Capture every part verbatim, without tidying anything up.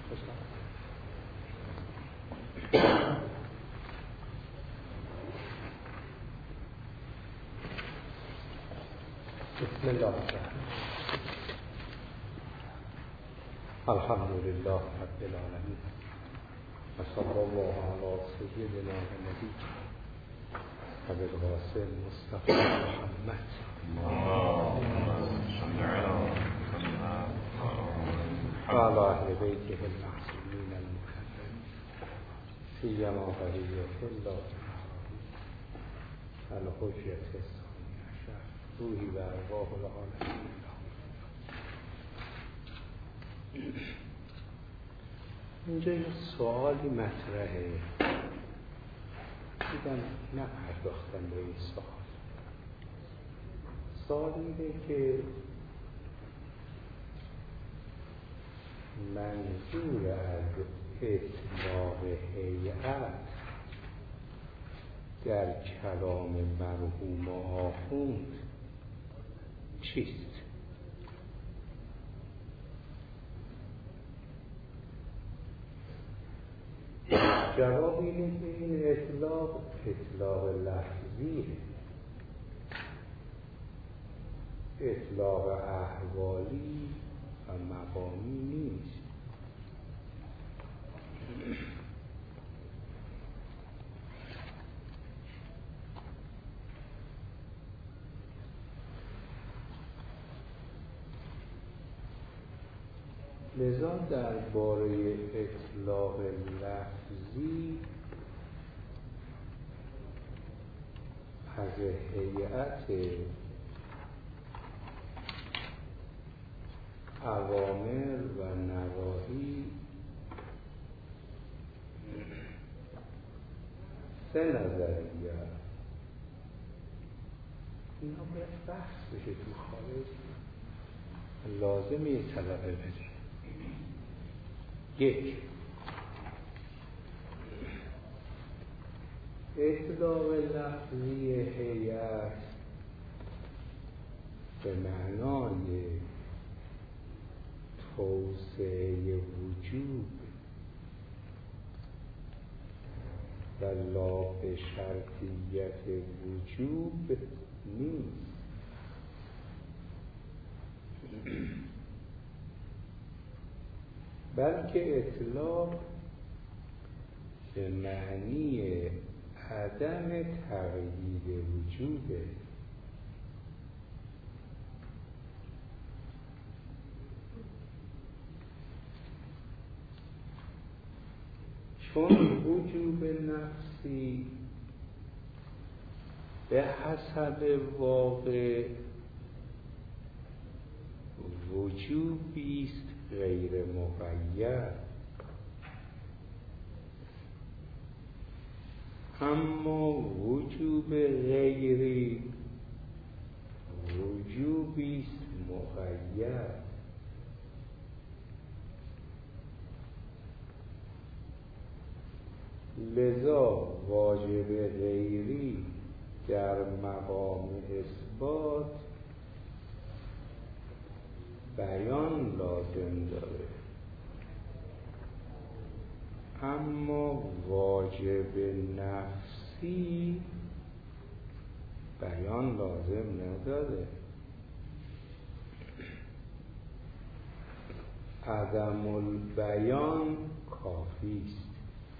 بسم الله الرحمن الحمد لله رب العالمين وصلى الله على سيدنا النبي ابي القاسم مصطفى محمد وعلى اهل بيته المعصومين المكرمين سيما بقية الله الحجة الثانية عشر روحی و ارواح العالمین. اینجا یه سوالی مطرحه، دیدم نپرداختم به این سوال. سوال اینه که منظور از اطلاق هیئت در کلام مرحوم آخوند چیست؟ جواب اینه که این اطلاق اطلاق لفظیه، اطلاق احوالی و مقامی نیست. لذا درباره اطلاق لفظی از هیئت اوامر و نواهی سه نظریه اینا باید بحث بشه تو خارج، لازمه یه طلبه بده. یک، اطلاق لفظی هیئت به معنای توسعه وجوب و لا به شرطیت وجوب نیست. بلکه اطلاق به معنی عدم تغییر وجوبه. چون وجوب نفسی به حسب واقع وجوبی است غیر مقید، اما وجوب غیری وجوبی است مقید. لذا واجب غیری در مقام اثبات بیان لازم داره، اما واجب نفسی بیان لازم نداره. عدم البیان کافی است.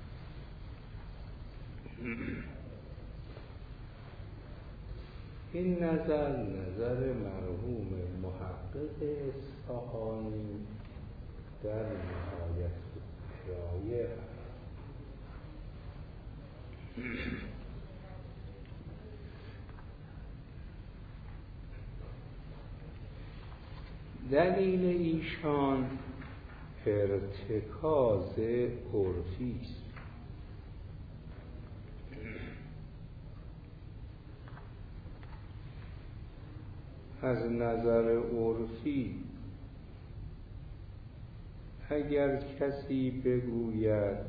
این نظر نظر مرحوم محقق اصفهانی در نهایت الشرایع. دلیل ایشان ارتکاز عرفی است. از نظر عرفی اگر کسی بگوید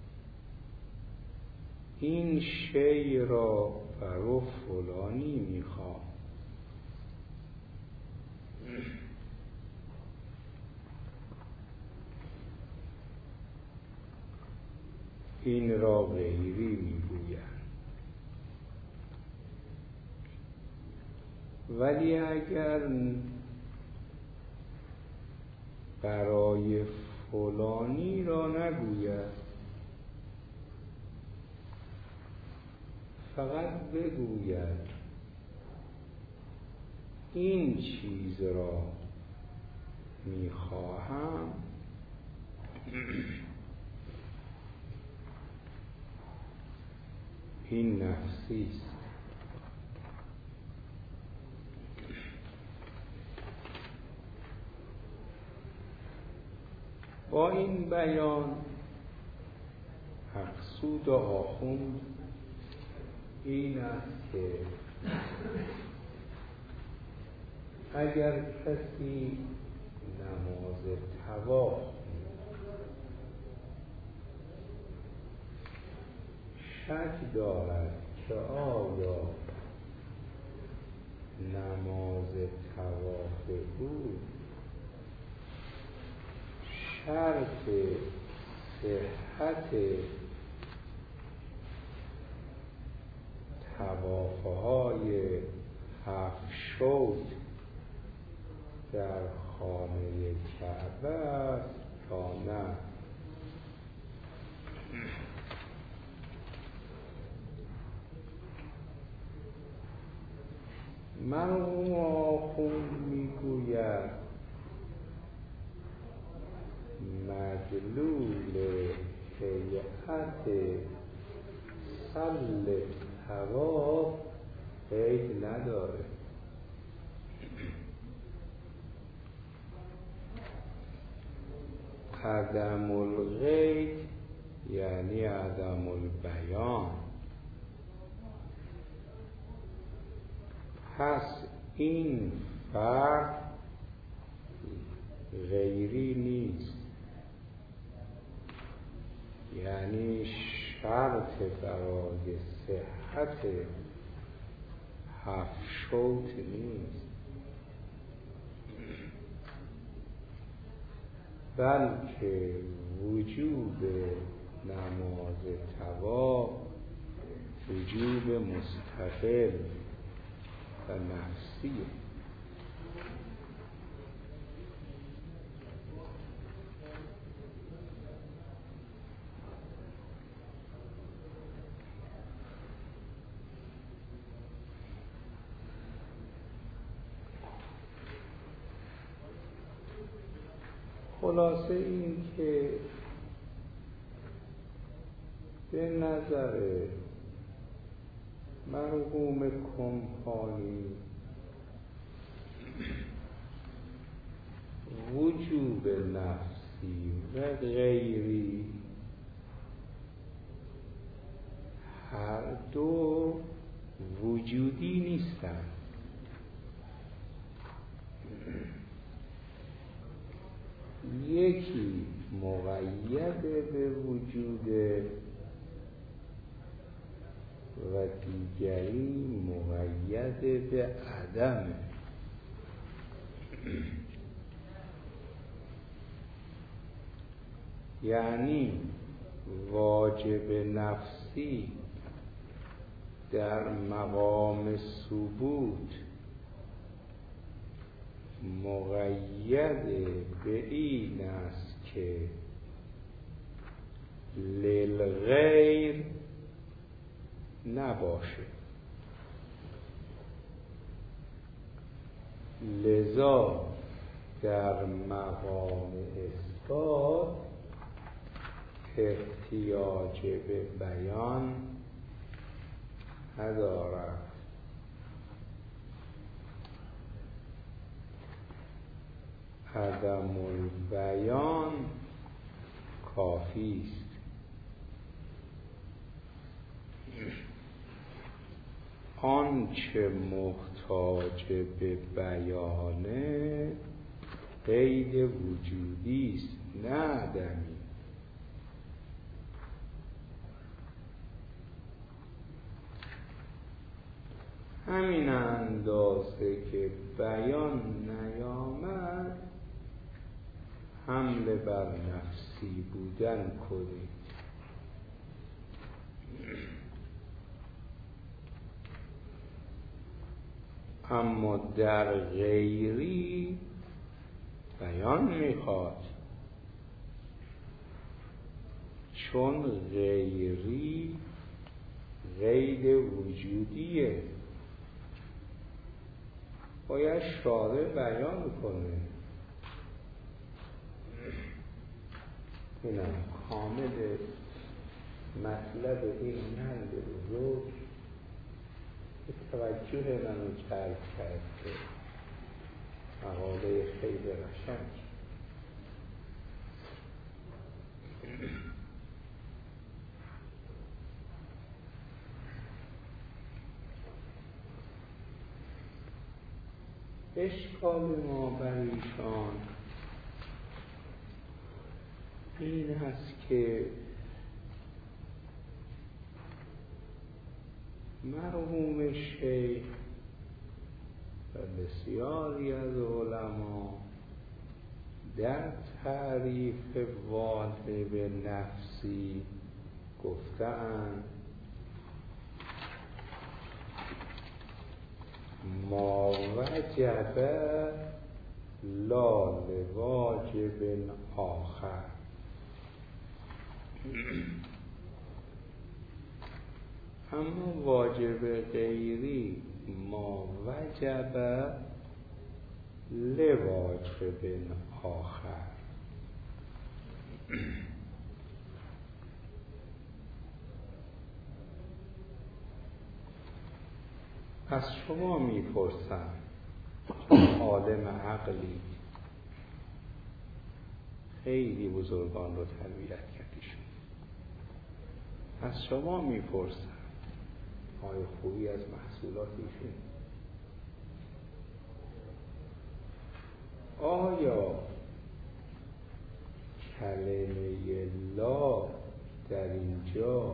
این شی را برو فلانی میخوام، این را غیری میگویند. ولی اگر برای فلانی را نگوید، فقط بگوید این چیز را میخواهم، این نفسی است. با این بیان مقصود آخوند این است که اگر کسی نماز طواف شک دارد که آیا نماز طواف او شرط صحت طواف‌های هفت شوط در خانه کعبه است یا نه، مرحوم آخوند میگوید مدلول هیئت سل طواف قید نداره. عدم القید یعنی عدم البیان. پس این فرق غیری نیست، یعنی شرط برای صحت هفت شوط نیست، بلکه وجوب نماز طواف وجوب مستقل و نفسیه. خلاصه این که به نظر مرحوم کمپانی وجوب نفسی و غیری هر دو وجودی نیستند. یکی مقید به وجود و دیگری مقید به عدم. یعنی واجب نفسی در مقام ثبوت مقید به این است که للغیر نباشه، لذا در مقام اثبات احتیاج به بیان ندارد. عدم البیان کافی است. آنچه محتاج به بیانه قید وجودی است نه عدمی. همین اندازه که بیان نیامد حمله بر نفسی بودن کنید. اما در غیری بیان میخواد، چون غیری غیر وجودیه، باید شارع بیان کنه. اینم کامل مطلب این مرد بزرگ که توجه منو جلب کرده. مقاله خیلی قشنگ. اشکال ما بر ایشان این هست که مرحوم شیخ و بسیاری از علما در تعریف واجب نفسی گفتند ما وجب لا لواجب آخر. اما واجب غیری ما وجب لواجب آخر. از شما میپرسم، عالم عقلی، خیلی بزرگان رو تربیت کردیشون، از شما میپرسم آیا خوبی از محصولاتیشون؟ آیا کلمه لا در اینجا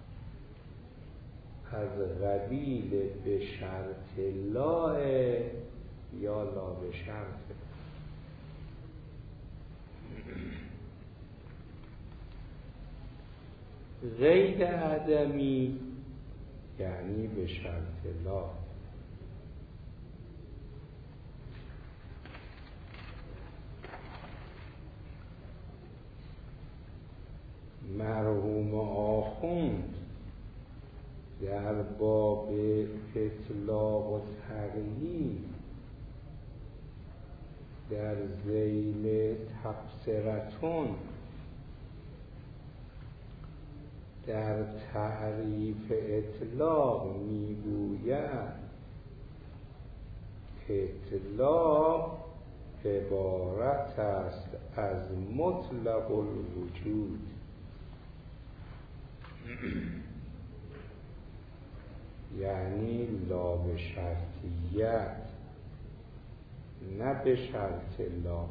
از قبیل به شرط لا یا لا به شرط؟ غیر عدمی یعنی به شرط لا. مرحوم آخوند در باب اطلاق و تغییر در ذیل تبصرتون در تعریف اطلاق میگوید اطلاق عبارت است از مطلق الوجود، یعنی لا به شرطیت نه به شرط لا.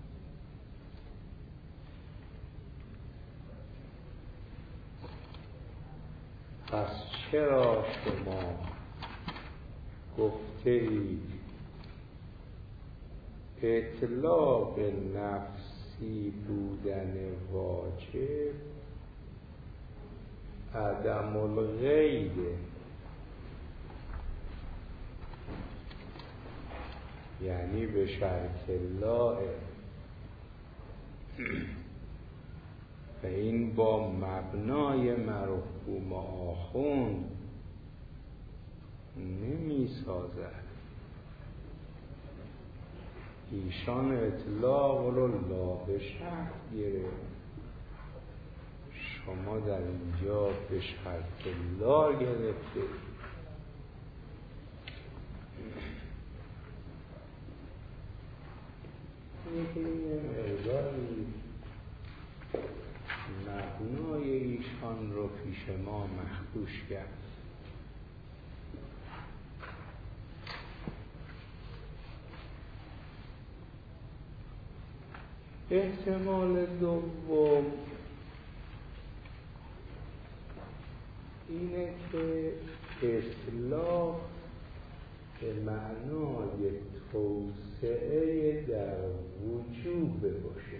پس چرا شما گفته اید اطلاق نفسی بودن واجب عدم الغیر، یعنی به شرط لا، و این با مبنای مرحوم آخوند نمی سازد. ایشان اطلاق رو لا به شرط گرفت، شما در اینجا به شرط لا گرفته. یکی مقداری مبنای ایشان رو پیش ما مخدوش کرد. احتمال دوم اینه که اصلاح به معنای توسعه در وجود باشه.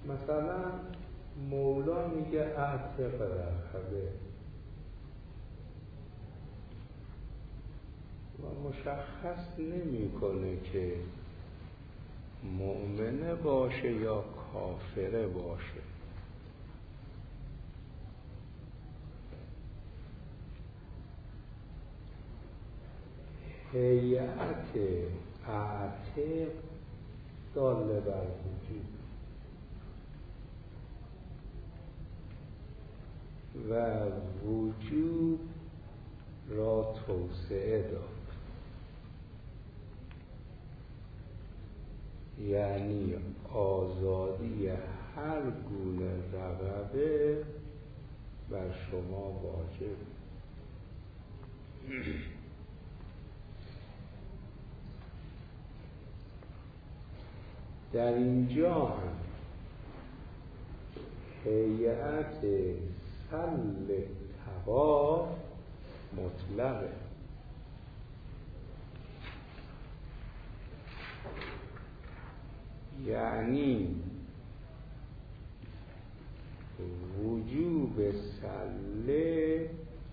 مثلا مولا میگه اعتق رقبه و مشخص نمیکنه که مؤمنه باشه یا کافره باشه. هیئت اعتق داله بر وجود و وجود را توسعه داد، یعنی آزادی هر گونه رغبه بر شما واجب. در اینجا هم هیئت سل طواف مطلقه، یعنی وجوب سله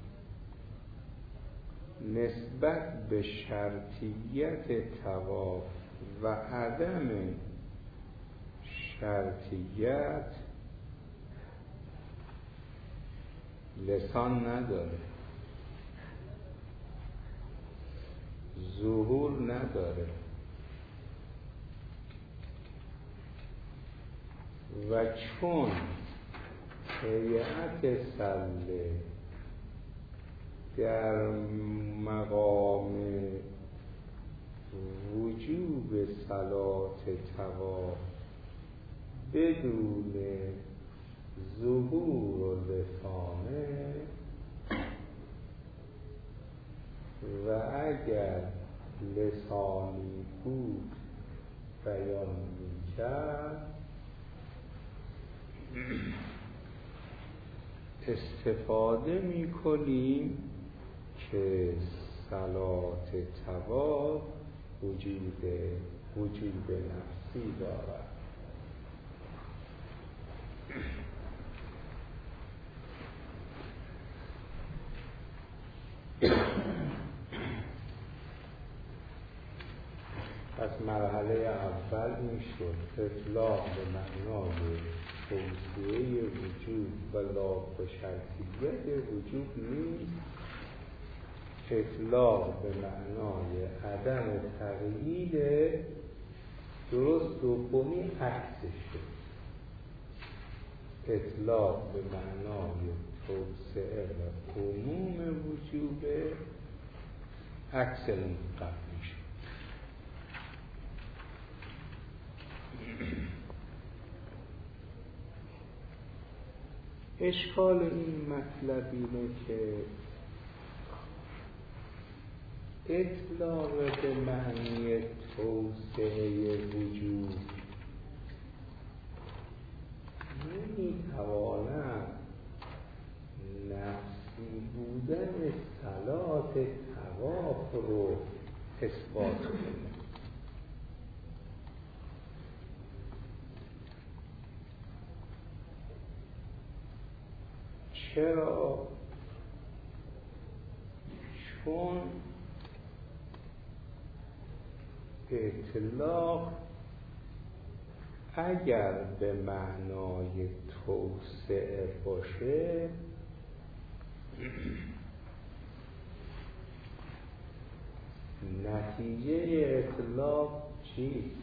نسبت به شرطیت طواف و عدم شرطیت لسان نداره، ظهور نداره و چون هیئت سله در مقام وجوب صلات طواف بدون ظهور و لسانه و اگر لسانی بود بیان می‌کرد، استفاده می‌کنیم که صلات طواف وجود وجود نفسی دارد. پس مرحله اول این شد اطلاق به معنای توسعه وجود و لا به شرطیت وجود نیست، اطلاق به معنای عدم تغییر درست دومی عکسش شد، اطلاق به معنای توسعه و عموم وجود عکس اون قبلی شد. اشکال این مطلب اینه که اطلاق به معنی توسعه وجود نمیتواند نفسی بودن صلات طواف رو اثبات کنه. چرا؟ چون اطلاق اگر به معنای توسعه باشه نتیجه اطلاق چیست؟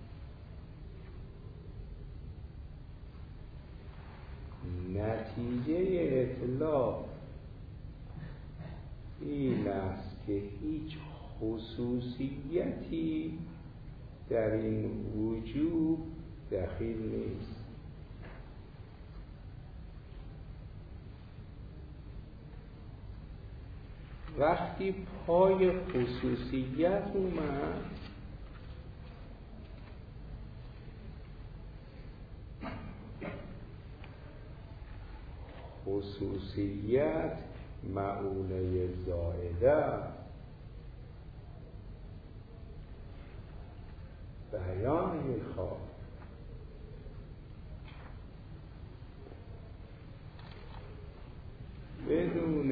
نتیجه اطلاق این است که هیچ خصوصیتی در این وجود دخیل نیست. وقتی پای خصوصیت اومد خصوصیت معونه زائده بیان میخواد.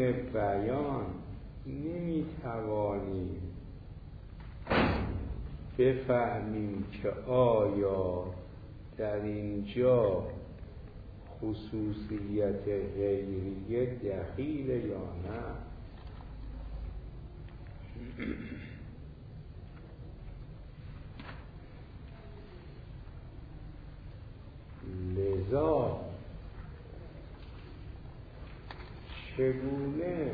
بدون بیان نمیتوانیم بفهمیم که آیا در اینجا خصوصیت غیریه دخیل یا نه. لذا چگونه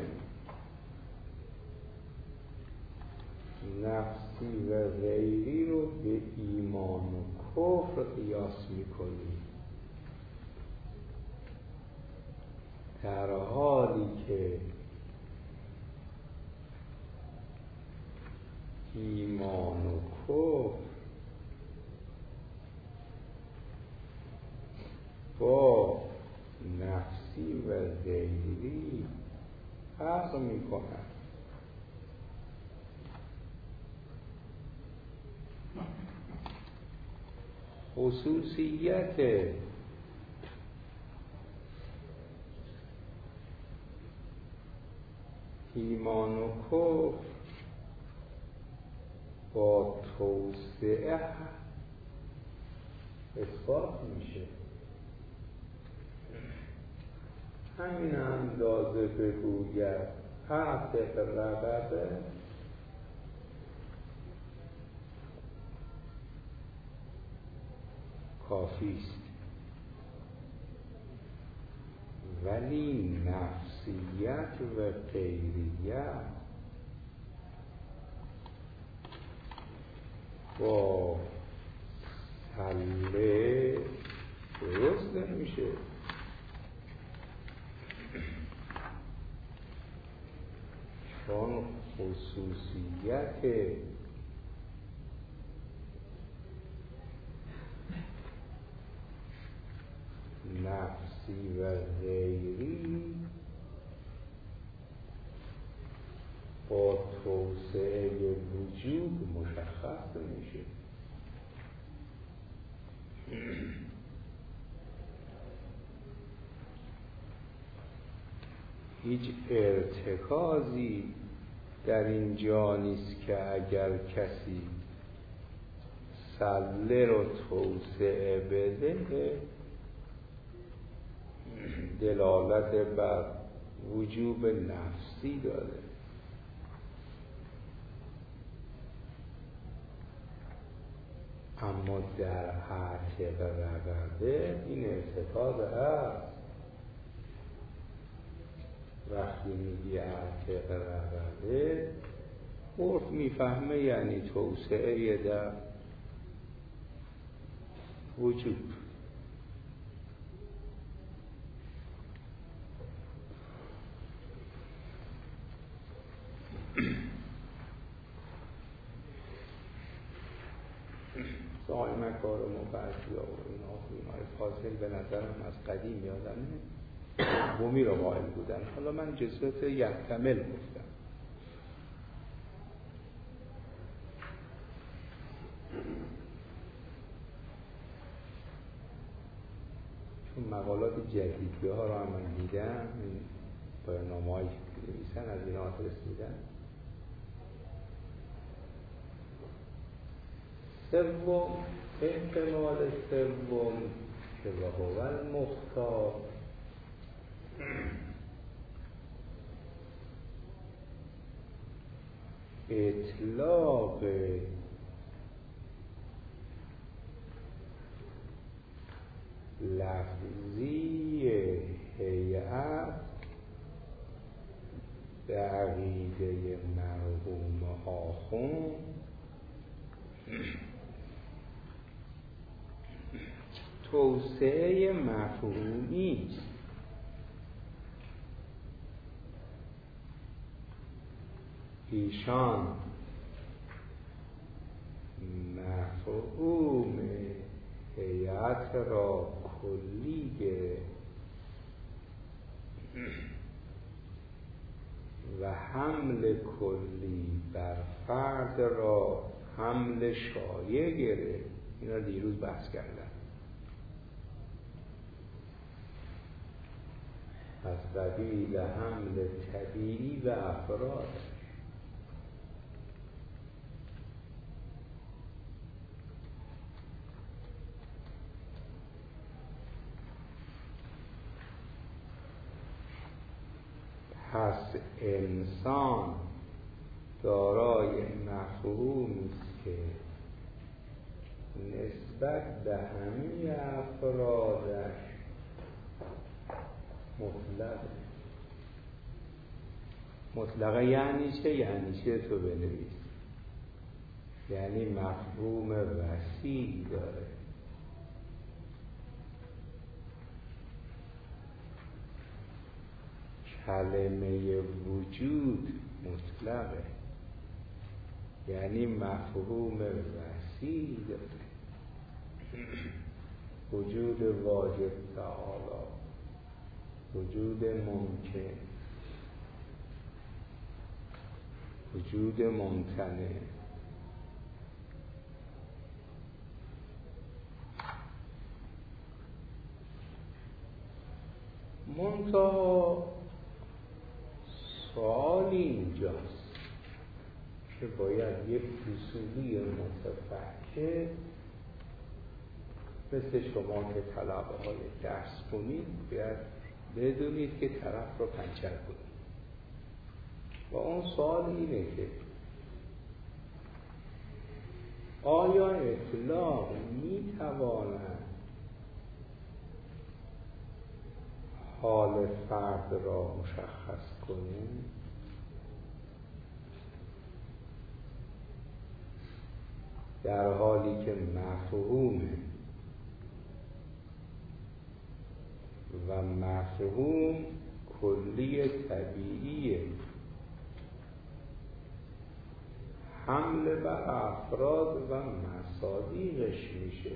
نفسی و غیری رو به ایمان و کفر قیاس میکنیم، در حالی که ایمان و کفر با نفسی و غیری فرق میکنند. خصوصیت ایمان و کفر با توسعه اثبات میشه. همین اندازه بگوید اعتق رقبه کافی است، ولی نفسیت و غیریت با سله درست نمیشه. چون خصوصیت نفسی و غیری با توسعه وجود مشخص میشه. هیچ ارتکازی در اینجا نیست که اگر کسی سله رو توسعه بده دلالت بر وجوب نفسی داره. اما در اعتق رقبه این ارتکاز هست. وقتی میگی اعتق رقبه عرف میفهمه یعنی توسعه در وجود. سوال مکار و مبرزی و اینهای فاضل به نظرم از قدیم یادمه بومی رو قائل بودن. حالا من جزوت یحتمل گفتم. چون مقالات جدیدی ها رو هم من دیدم، برنامه هایی که نویسن از این آدرس میدن. سوم احتمال سوم که وهو المختار اطلاق لفظی هیئت به عقیده مرحوم آخوند توسعه مفهومی است. ایشان مفهوم هیئت را کلی گرفت و حمل کلی بر فرد را حمل شایع گرفت. اینا دیروز بحث کردن. از قبیل حمل طبیعی و افراد. پس انسان دارای مفهومی است که نسبت به همه افرادش مطلقه. مطلقه یعنی چه؟ یعنی چه تو بنویس؟ یعنی مفهوم وسیع داره. کلمه وجود مطلقه، یعنی مفهوم وسیع داره. وجود واجب تعالی، وجود ممکن، وجود ممتنع، منتها سوال اینجاست که باید یک اصولی متفکر مثل شما که طلبه های درس کنید باید بدونید که طرف رو پنچر کنید. و اون سوال اینه که آیا اطلاق میتواند حال فرد را مشخص کنه؟ در حالی که مفهوم و مفهوم کلی طبیعیه، حمله بر افراد و مصادیقش میشه،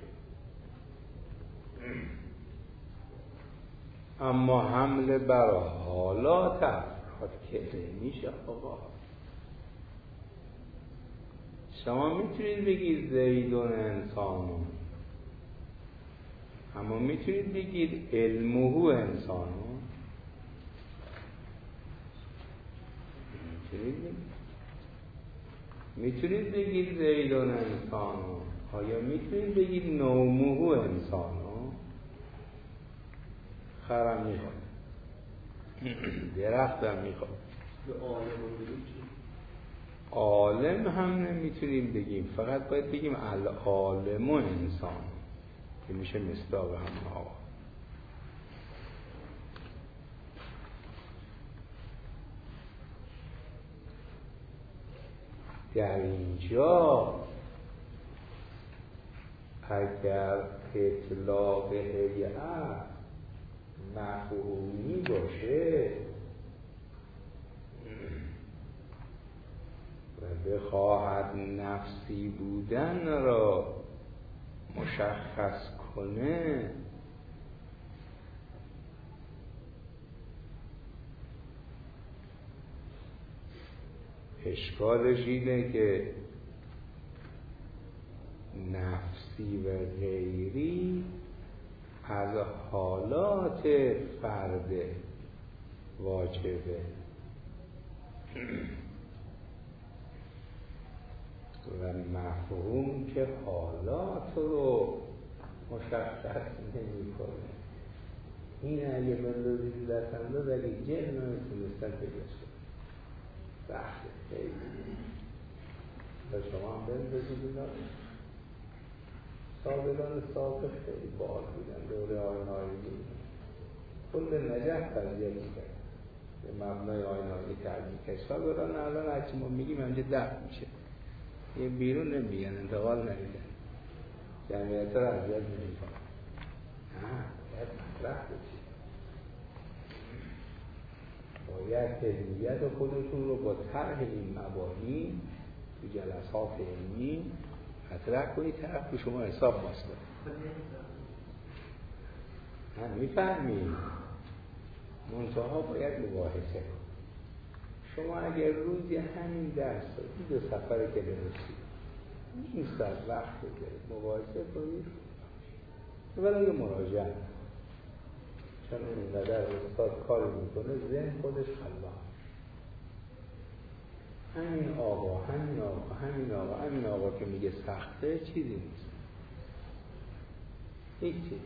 اما حمله بر حالات افراد که نمیشه. آقا شما میتونید بگید زیدون انسانون، اما میتونید بگید علمه انسانون؟ میتونید بگید میتونید بگید زیدون انسانون؟ آیا میتونید بگید نومه انسانون؟ خرم میخواد، درختم میخواد. عالم هم نمیتونیم بگیم، فقط باید بگیم العالم و انسان که میشه مصداق هم. آقا در اینجا اگر اطلاق هیئت مفهومی باشه و بخواهد نفسی بودن را مشخص کنه، اشکالش اینه که نفسی و غیری از حالات فرد واجبه و مفهوم که حالات رو مشخص نمی کنه. این اگه بندازید دستن داد اگه جن نمیتونستن پیداش کنه بحث خیلی و شما هم بندازید اینا. سابقان سابق خیلی بال بودن، دوره آینایی بودن، کل نجف تربیه میکرد به مبنای آینایی تربیه میکرد. سابقان الان هرچی ما میگیم همجه درد میشه، یه بیرون نمیگن، انتقال نمیدن، جمعیت را اذیت نمیکنن. نه، باید مطرح بشید، باید علمیت خودتون رو با طرح این مبانی تو جلسات علمی مطرح کنید، طرف به شما حساب باز کنید. نه میفهمید، منتها باید مباحثه کنید. شما اگر روزی همین درس دو سفر که برسید این ساعت وقت بذارید مباحثه کنید، ولی یه مراجعه چون اینقدر استاد کاری میکنه ذهن خودش خلاق. همین آقا همین آقا همین آقا همین آقا که میگه سخته چیزی نیست، هیچ چیزی.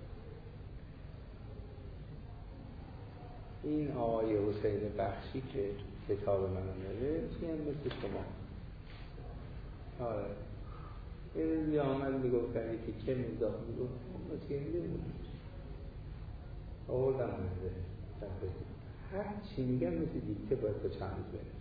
این آقای حسین بخشی که کتاب منو نوشت یه مثل شما. آره یه روزی آمد میگفت که چه میزاد میگفت مثل یه نمونید آوردم منزه هر چی میگم مثل دیکته باید با چند روز بنویسی،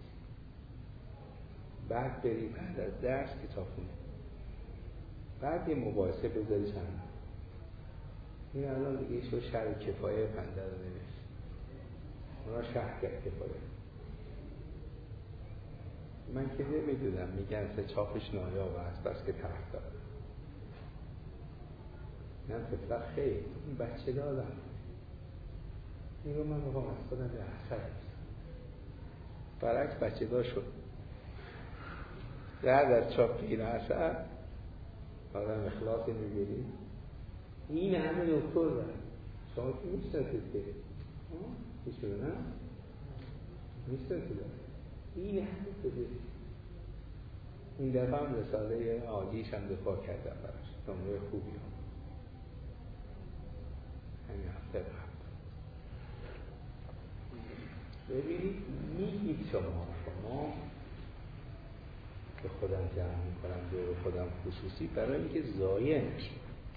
بعد بری بعد از درس کتاب خونه، بعد یه مباحثه بذاری چند. این الان دیگه شو شرح کفایه پنده رو نوشت، اونا شرح کرد کفایه. من که نمیدونم میگن سه چاپش نایاب است بس که طرف داره. من فطرت خیلی این بچه دادم این رو من میخوام از خودم به اثر بزنم. برعکس بچه دار شد در در چاپ این اثر آدم اخلاصی میگیری. این همه دکتر دارم شما که میشناسید که میشونه نه؟ میشناسید این همه بده. این دفعه هم رساله عالیش هم دفاع کردم براش، نمره خوبی هم همین هفته قبل. ببینید میگید شما شما که خودم جمع میکنم دور خودم خصوصی برای اینکه ضایع نشه.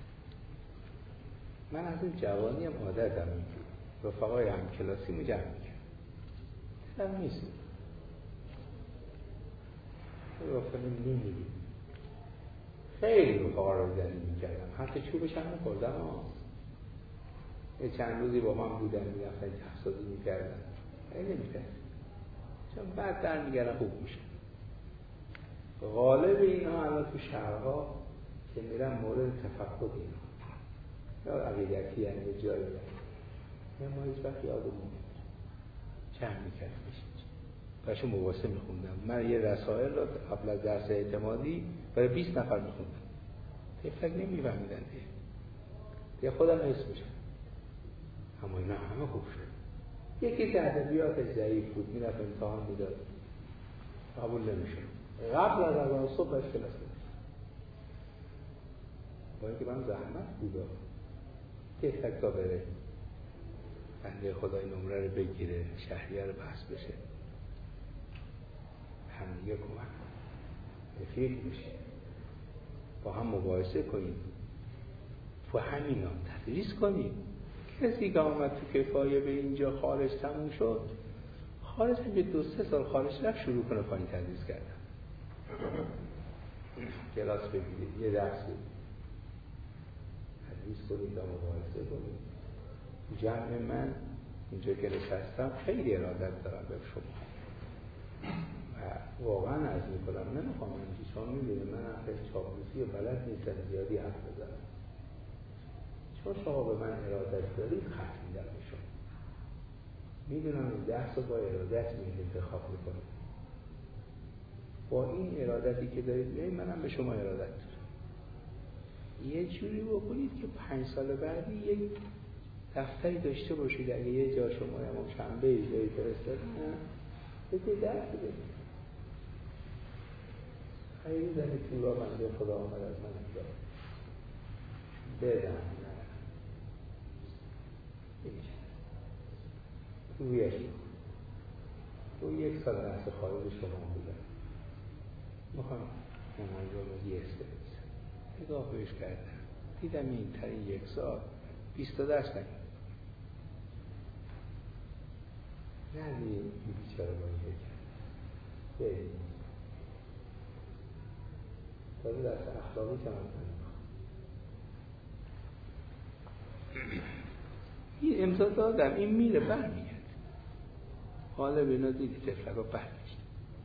من از این جوانی هم عادتم میگید رفقای هم کلاسی می جمع میکنم هم نیست رفقه نمیدید خیلی رفقا رو زنی میکردم حتی چوبش هم نخوردم ها. یه چند روزی با من بودن میرفتن تحصیلی میکردن خیلی نمیکردن چون بعد در میگردن خوب میشه. غالب اینا الان تو شهرها که میرن مورد تفقد اینا یا عقیدتی یعنی به جایی برن یا ما هیچ وقت یادمون چند میکرد میشه برشو مباحثه میخوندم. من یه رسائل رو قبل از درس اعتمادی برای بیست نفر میخوندم تفلک نمیفهمیدن دیگه دیگه خودم حس میشم اما اینا همه خوب شد. یکی که ادبیاتش ضعیف بود میرفت امتحان میداد قبول نمیشه قبل از اذان صبح باید کلاس نمیشه با اینکه من زحمت بودا تفلک تا بره بنده خدای نمره رو بگیره شهریه رو بحث بشه هم دیگه کمک رفیق میشه با هم مباحثه کنیم تو همین ها تدریس کنیم. کسی که آمد تو کفایه به اینجا خارج تموم شد خارج هم به دو سه سال خارج رفت شروع کنه پایین تدریس کردن کلاس بگیرید یه درس بگیرید تدریس کنید و مباحثه کنید. جمع من اینجا که نشستم خیلی ارادت دارم به شما و واقعا عرض میکنم نمیخوام اینجا شما میبینید من حرف چاپلوسی و بلد نیستم زیادی حرف بزنم چون شما به من ارادت دارید خط میدم به شما میدونم این درس رو با ارادت میدید انتخاب میکنم با این ارادتی که دارید بیایید منم به شما ارادت دارم. یه جوری بکنید که پنج سال بعدی یک دفتری داشته باشید اگه یه جا شما هم شنبه جایی فرستادن بگید درس بدید خیلی زنی طورا بنده خدا آمد از من انجام بدن رویش رو یک سال نفس خارج شما بودن میخوام اون انجام یه استه بزن نگاه بهش کردم دیدم این ترین یک سال بیست دست نگیم نه دیگه بیچاره با این بکن بریم تازه درست اخلاقی که من نمیخوام این امضا دادم این میره بر میگرد حالا بینا دیدی تفلک رو بر میشت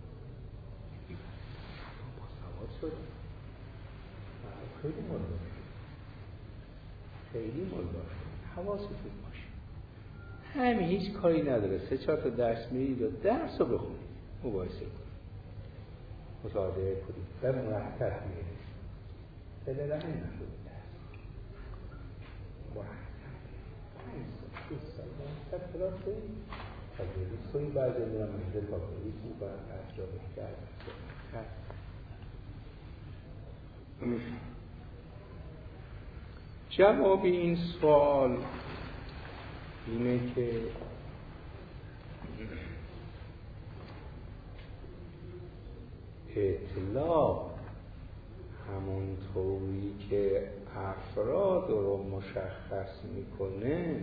با سواد شد خیلی ملدار شد خیلی ملدار شد حواستون باشه همین هیچ کاری نداره سه چهار تا درس میرید و درس رو بخونید مباحثه کنید مطالعه کنید و مرتب میرید دل رحم نشد درس مرتب پنج سال دوستان من شب کلاس داریم تجربه سوی بعضی میرم منزل با پلیس میکنم تجربه کردم. جواب این سوال اینه که اطلاق همونطوری که افراد رو مشخص میکنه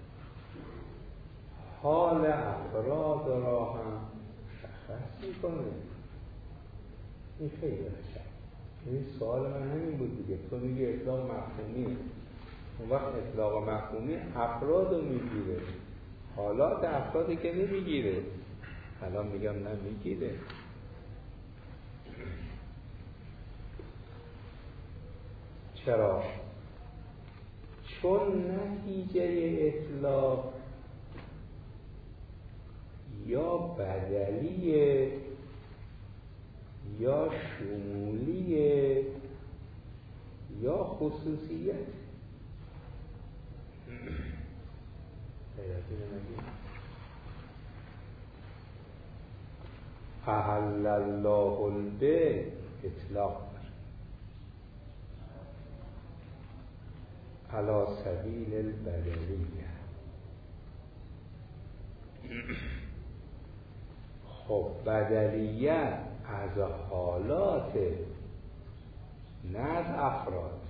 حال افراد را هم مشخص میکنه. این خیلی بچه این سوال من همین بود دیگه. تو میگه اطلاق مفهومی، اون وقت اطلاق مفهومی افراد رو میگیره، حالات افرادی که نمیگیره. الان میگم نمیگیره. چرا؟ چون نتیجه اطلاق یا بدلیه یا شمولیه یا خصوصیت. احل الله البیع اطلاق علی سبیل البدلیه. خب بدلیه از حالات نه از افراد.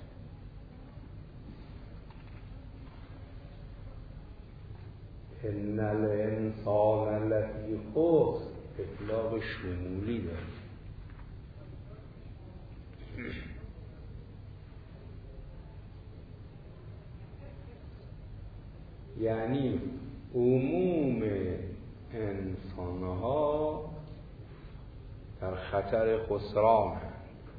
ان الانسان لفی خسر اطلاق شمولی داره. یعنی عموم انسانها در خطر خسران هست.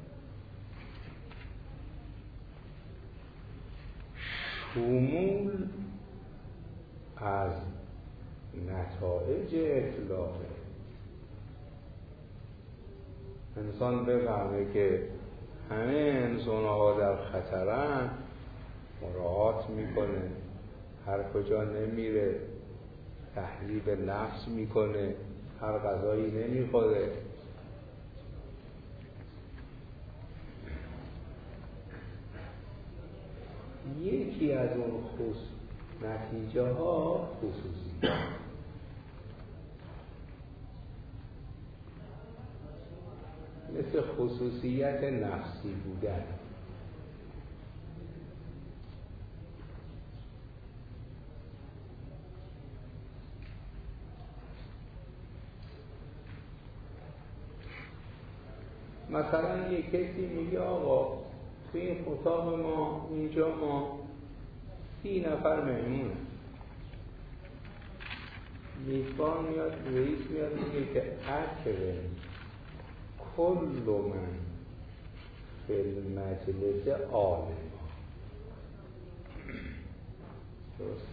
شمول از نتایج اطلاقه. انسان بفهمه که همه انسانها در خطرن، مراعات میکنه، هر کجا نمیره، تحریب نفس میکنه، هر غذایی نمیخوره. یکی از اون خصوص نتیجه ها خصوصی مثل خصوصیت نفسی بودن. مثلا یک کسی میگه آقا تو این اتاق ما اینجا ما سی نفر مهمونه. میزبان میاد، رئیس میاد میگه که اکرم کل من فی المجلس عالم. درست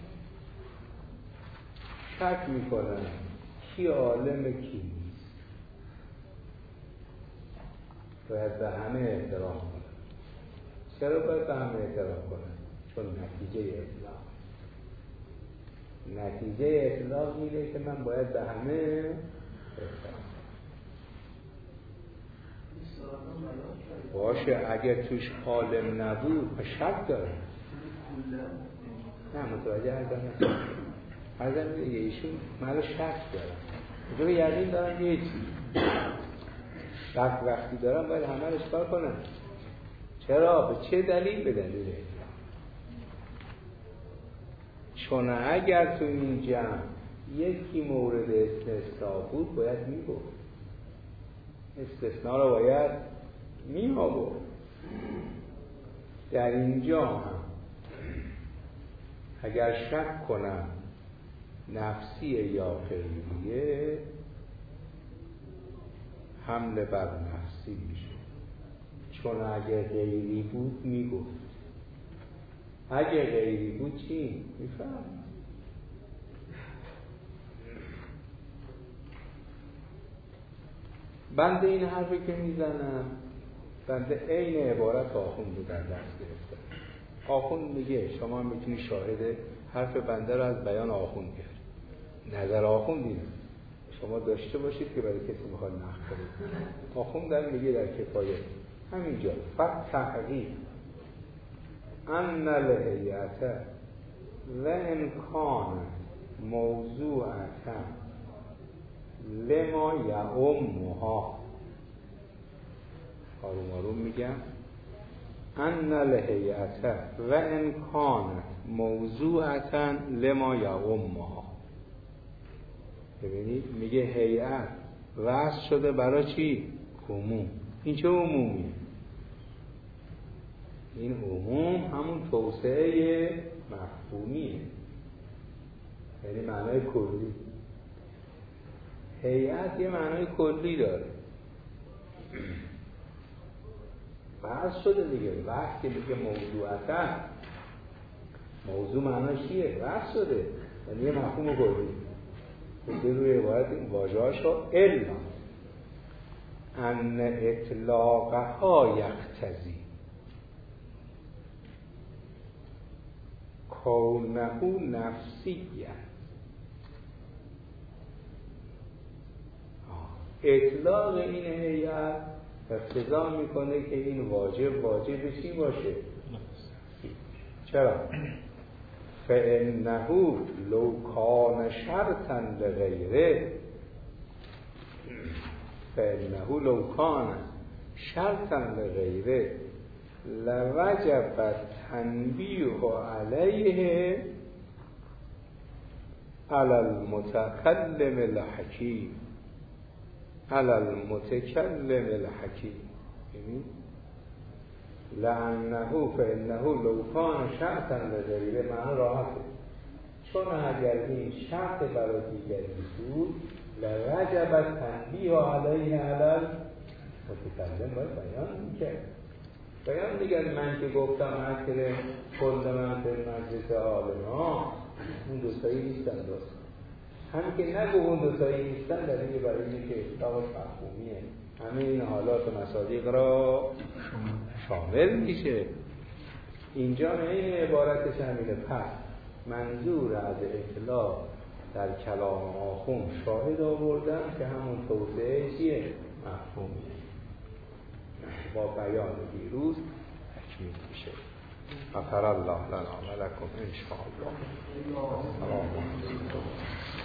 شک میکنن کی عالم کی نیست. باید به همه احترام کنن. چرا باید به همه احترام کنن؟ چون نتیجه اطلاق نتیجه اطلاق میده که من باید به همه احترام. باشه اگر توش عالم نبود و شک داره. نه متوجه هستم هستم دیگه ایشون من شک دارم اونجا یقین دارم یه چیز شک وقتی دارم باید همه رو اشکال کنم. چرا؟ به چه دلیل؟ به دلیل اطلاق. چون اگر تو این جمع یکی مورد استثناء بود باید میگفت، استثناء رو باید می آورد. در اینجا هم اگر شک کنم نفسی یا غیریه حمله بر نفسی میشه. چون اگر غیری بود میگفت. اگر غیری بود چی؟ میفهم. بنده این حرفی که میزنم بنده عین عبارت آخوند رو در دست گرفتم. آخوند میگه شما میتونی شاهد حرف بنده رو از بیان آخوند بیاری. نظر آخوند اینه شما داشته باشید که برای کسی میخواد نقد کنید. آخوند در میگه در کفایه همینجا فقط تحقیق ان الهیئت و امکان موضوعتا لما یعمها. آروم آروم میگم ان الهیئت و امکان موضوعتا لما یعمها. ببینید میگه هیئت وضع شده برای چی؟ عموم. این چه عمومیه؟ این عموم همون توسعه مفهومیه، یعنی معنای کلی. هیئت یه معنای کلی داره. وضع شده دیگه. وقت که میگه موضوعتا، موضوع معناش چیه؟ وضع شده، یعنی یه مفهوم کلی. به روی روایت این واژه‌هاشو الا ان اطلاقها یقتضی کونه نفسیه. اطلاق این هیئت اقتضا میکنه که این واجب واجب چی باشه؟ چرا؟ فإنه لو کان شرطا لغیره فإنه لو کان شرطا لغیره لوجب التنبیه علیه علی المتکلم الحکیم علی المتکلم الحکیم. یعنی لأنه فإنه لو کان شرطا لغیره معنی راحته، چون اگر این شرط برای دیگری بود لوجب التنبیه علیه علی المتکلم. باید بیان میکرد. بیان دیگر من که گفتم اکر کل من فی مجلس عالما، اون دوستایی نیستن دوست. هم که نگو اون دوستایی نیستن در اینکه برای اینکه اطلاقش مفهومیه همه این حالات و مصادیق را شامل میشه. اینجا این عبارتش همینه. پس منظور از اطلاق در کلام آخوند شاهد آوردن که همون توسعه چیه؟ مفهومیه. با بیان دیروز تکمیل میشه. غفر الله لنا و لکم ان شاء الله.